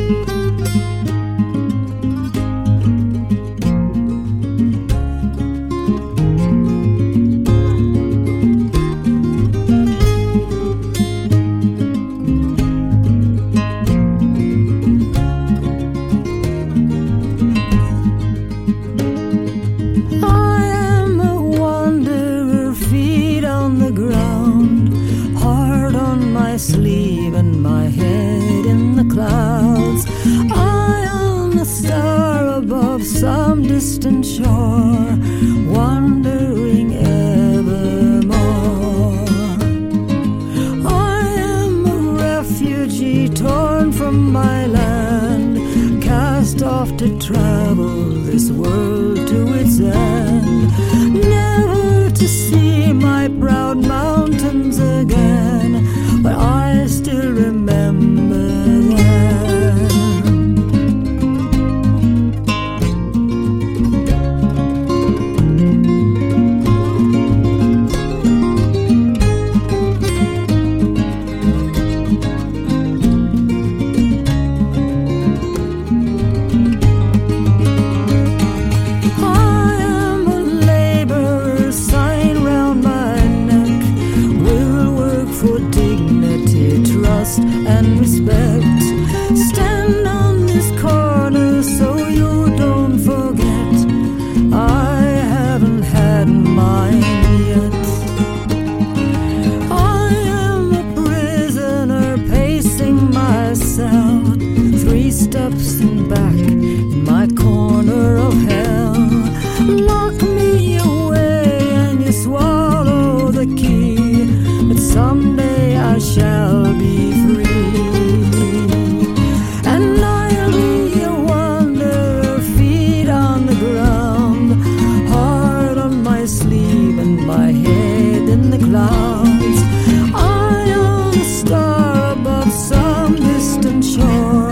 Sleeve and my head in the clouds. I am a star above some distant shore, wandering evermore. I am a refugee torn from my land, cast off to travel this world to its end, never to see my proud mountains again, but I still remember them. I am a laborer, sign round my neck, will work for dignity, trust and respect. Stand on this corner so you don't forget, I haven't had mine yet. I am a prisoner pacing my cell, 3 steps and back in my corner of hell. Lock me away and you swallow the key, but someday I shall be free. And I'll be a wanderer, feet on the ground, heart on my sleeve and my head in the clouds. I am a star above some distant shore,